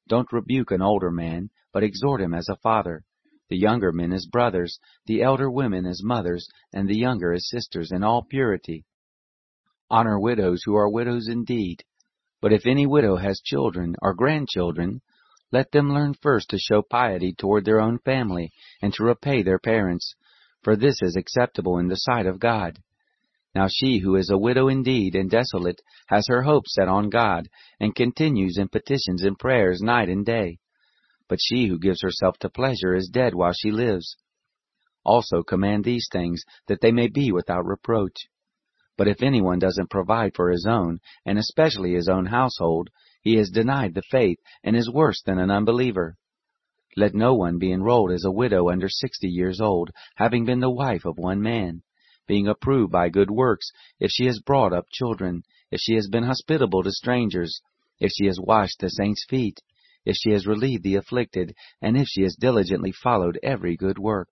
Don't rebuke an older man, but exhort him as a father, the younger men as brothers, the elder women as mothers, and the younger as sisters, in all purity. Honor widows who are widows indeed. But if any widow has children or grandchildren, let them learn first to show piety toward their own family, and to repay their parents, for this is acceptable in the sight of God. Now she who is a widow indeed and desolate has her hope set on God, and continues in petitions and prayers night and day. But she who gives herself to pleasure is dead while she lives. Also command these things, that they may be without reproach. But if anyone doesn't provide for his own, and especially his own household, he has denied the faith, and is worse than an unbeliever. Let no one be enrolled as a widow under 60 years old, having been the wife of one man, being approved by good works, if she has brought up children, if she has been hospitable to strangers, if she has washed the saints' feet, if she has relieved the afflicted, and if she has diligently followed every good work.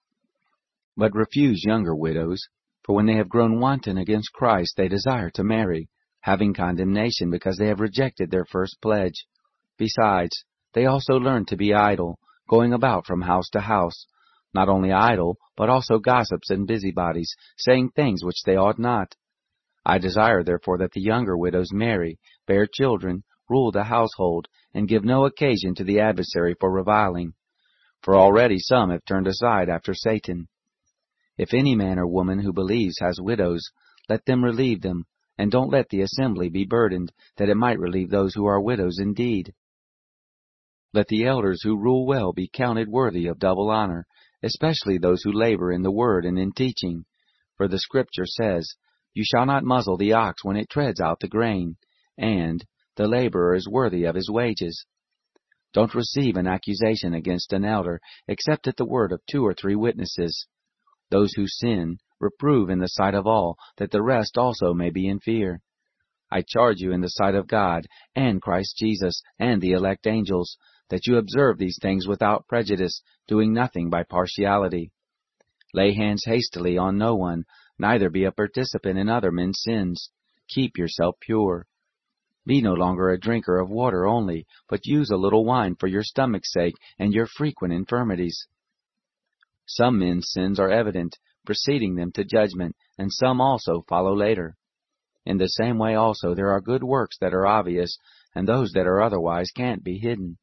But refuse younger widows, for when they have grown wanton against Christ, they desire to marry, having condemnation because they have rejected their first pledge. Besides, they also learn to be idle, going about from house to house, not only idle, but also gossips and busybodies, saying things which they ought not. I desire therefore that the younger widows marry, bear children, rule the household, and give no occasion to the adversary for reviling. For already some have turned aside after Satan. If any man or woman who believes has widows, let them relieve them, and don't let the assembly be burdened, that it might relieve those who are widows indeed. Let the elders who rule well be counted worthy of double honor, especially those who labor in the word and in teaching. For the Scripture says, You shall not muzzle the ox when it treads out the grain, and the laborer is worthy of his wages. Don't receive an accusation against an elder, except at the word of 2 or 3 witnesses. Those who sin, reprove in the sight of all, that the rest also may be in fear. I charge you in the sight of God, and Christ Jesus, and the elect angels, that you observe these things without prejudice, doing nothing by partiality. Lay hands hastily on no one, neither be a participant in other men's sins. Keep yourself pure. Be no longer a drinker of water only, but use a little wine for your stomach's sake and your frequent infirmities. Some men's sins are evident, preceding them to judgment, and some also follow later. In the same way also there are good works that are obvious, and those that are otherwise can't be hidden.